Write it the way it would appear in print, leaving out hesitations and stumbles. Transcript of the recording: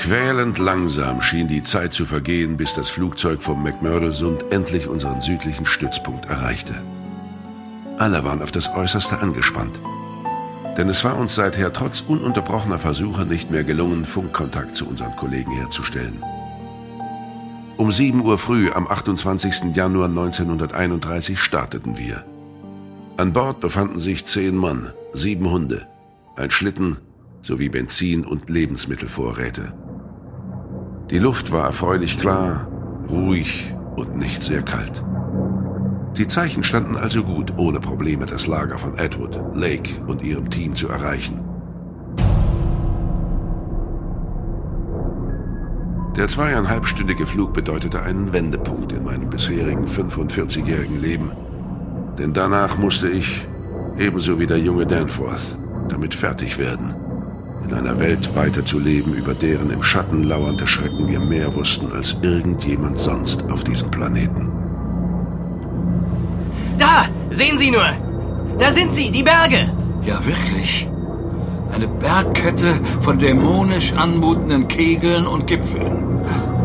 Quälend langsam schien die Zeit zu vergehen, bis das Flugzeug vom McMurdo-Sund endlich unseren südlichen Stützpunkt erreichte. Alle waren auf das Äußerste angespannt. Denn es war uns seither trotz ununterbrochener Versuche nicht mehr gelungen, Funkkontakt zu unseren Kollegen herzustellen. Um 7 Uhr früh am 28. Januar 1931 starteten wir. An Bord befanden sich 10 Mann, 7 Hunde, ein Schlitten sowie Benzin- und Lebensmittelvorräte. Die Luft war erfreulich klar, ruhig und nicht sehr kalt. Die Zeichen standen also gut, ohne Probleme das Lager von Edward, Lake und ihrem Team zu erreichen. Der 2,5-stündige Flug bedeutete einen Wendepunkt in meinem bisherigen 45-jährigen Leben. Denn danach musste ich, ebenso wie der junge Danforth, damit fertig werden, in einer Welt weiterzuleben, über deren im Schatten lauernde Schrecken wir mehr wussten als irgendjemand sonst auf diesem Planeten. Da! Sehen Sie nur! Da sind sie, die Berge! Ja, wirklich. Eine Bergkette von dämonisch anmutenden Kegeln und Gipfeln.